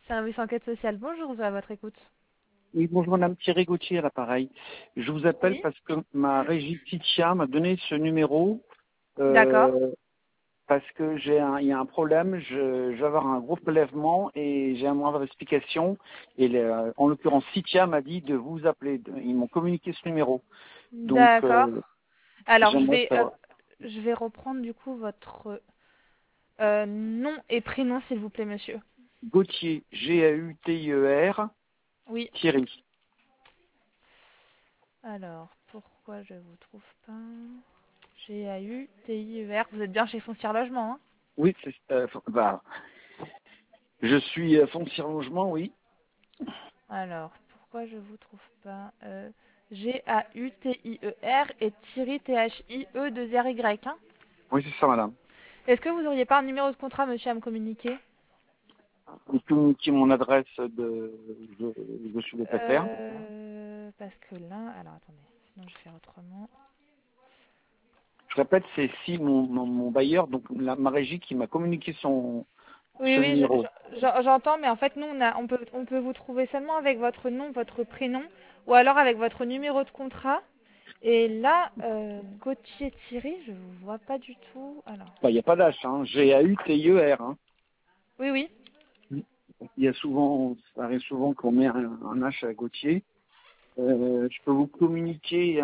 Service enquête sociale, bonjour, vous à votre écoute. Oui, bonjour Madame Thierry Gauthier à l'appareil. Je vous appelle Oui. parce que ma régie Titia m'a donné ce numéro D'accord. parce que il y a un problème. Je vais avoir un gros prélèvement et j'ai un moindre d'explication. Et en l'occurrence, Titia m'a dit de vous appeler. Ils m'ont communiqué ce numéro. Donc, D'accord. Alors, j'aimerais savoir. je vais reprendre du coup votre nom et prénom, s'il vous plaît, monsieur. Gauthier, Gautier, Oui. Thierry. Alors, pourquoi je vous trouve pas? Gautir. Vous êtes bien chez Foncière Logement, hein? Oui, je suis foncier logement, oui. Alors, pourquoi je vous trouve pas? Gautir et Thierry Thie 2 RY, hein? Oui, c'est ça, Madame. Est-ce que vous auriez pas un numéro de contrat, monsieur, à me communiquer? Vous communiquez mon adresse je suis locataire. Parce que là, alors attendez, sinon je fais autrement. Je répète, c'est si mon bailleur, donc ma régie qui m'a communiqué Oui, ce oui, numéro. j'entends, mais en fait, nous, on peut vous trouver seulement avec votre nom, votre prénom, ou alors avec votre numéro de contrat. Et là, Gauthier Thierry, je vous vois pas du tout. Alors, Enfin, il n'y a pas d'H, hein. Gautier. Hein. oui, oui. Il y a souvent, ça arrive souvent qu'on met un H à Gauthier. Je peux vous communiquer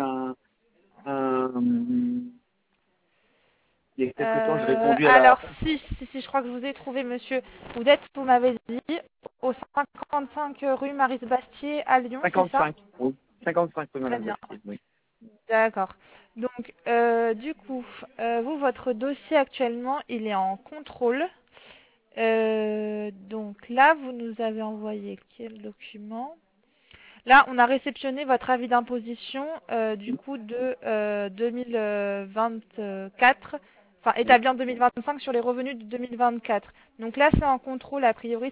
il y a quelque temps, j'ai répondu à la. Alors, si, je crois que je vous ai trouvé, monsieur. Vous m'avez dit, au 55 rue Marie-Bastier à Lyon, c'est ça? 55. Oui. 55, oui, Très Madame bien. Gauthier, oui. D'accord. Donc, du coup, vous, votre dossier actuellement, il est en contrôle. Donc là, vous nous avez envoyé quel document? Là, on a réceptionné votre avis d'imposition du coup de 2024, enfin Oui. établi en 2025 sur les revenus de 2024. Donc là, c'est en contrôle. A priori,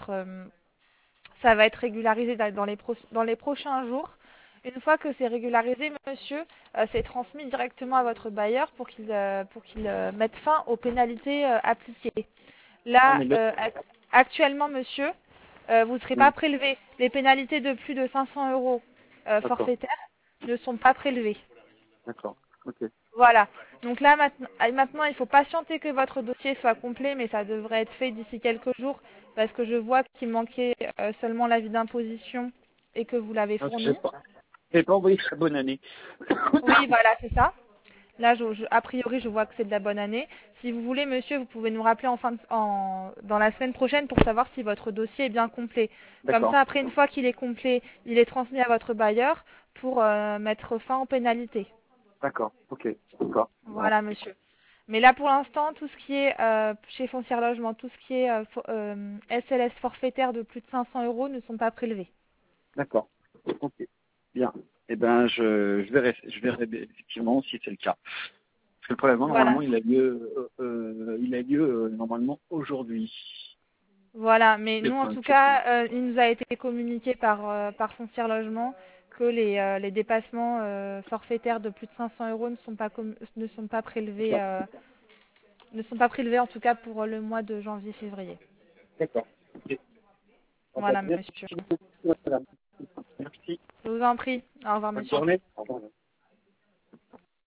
ça va être régularisé dans les prochains jours. Une fois que c'est régularisé, monsieur, c'est transmis directement à votre bailleur pour qu'il mette fin aux pénalités appliquées. Ah, Là, mais actuellement, monsieur, vous ne serez pas oui, prélevé. Les pénalités de plus de 500 euros d'accord, forfaitaires ne sont pas prélevées. d'accord. Ok. Voilà. Donc là, maintenant, il faut patienter que votre dossier soit complet, mais ça devrait être fait d'ici quelques jours, parce que je vois qu'il manquait seulement l'avis d'imposition et que vous l'avez Ah, fourni. j'ai pas envoyé très bonne année. Oui, voilà, c'est ça. Là, a priori, je vois que c'est de la bonne année. Si vous voulez, monsieur, vous pouvez nous rappeler dans la semaine prochaine pour savoir si votre dossier est bien complet. Comme D'accord, ça, après, une fois qu'il est complet, il est transmis à votre bailleur pour mettre fin aux pénalités. d'accord, ok, d'accord. Bon. Voilà, monsieur. Mais là, pour l'instant, tout ce qui est chez Foncière Logement, tout ce qui est SLS forfaitaire de plus de 500 euros ne sont pas prélevés. D'accord. Ok. Bien. Eh ben, je verrai effectivement si c'est le cas. Parce que le prélèvement, Voilà. normalement, il a lieu normalement aujourd'hui. Voilà, mais Les nous, en points tout de cas, il nous a été communiqué par Foncière Logement que les dépassements forfaitaires de plus de 500 euros ne sont pas prélevés, en tout cas pour le mois de janvier-février. D'accord. Ok. Bon, bah, Voilà, merci monsieur. beaucoup, madame. Merci. Je vous en prie. Au revoir, Bonne monsieur. journée. Au revoir.